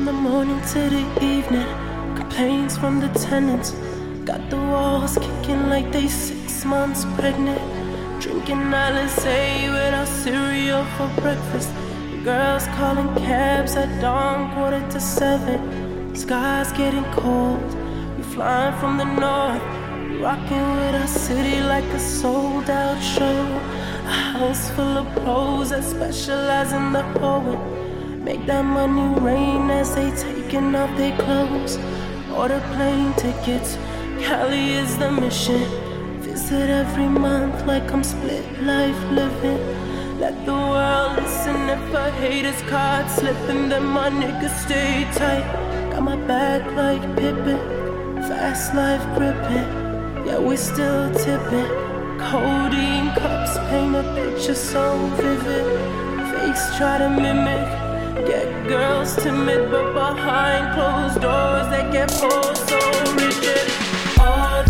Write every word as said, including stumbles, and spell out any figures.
the morning to the evening, complaints from the tenants. Got the walls kicking like they six months pregnant. Drinking Alizé without cereal for breakfast. Girls calling cabs at dawn, quarter to seven. Sky's getting cold, we flying from the north. Rocking with our city like a sold out show. A house full of pros that specialize in the hoeing. Make that money rain as they taking off their clothes. Order plane tickets, Cali is the mission. Visit every month like I'm split life living. Let the world listen if a hater's card slipping, then my niggas stay tight. Got my back like Pippin, fast life gripping. Yeah, we still tipping. Codeine cups paint a picture so vivid. Fakes try to mimic, get girls timid, but behind closed doors they get pulled so rigid. All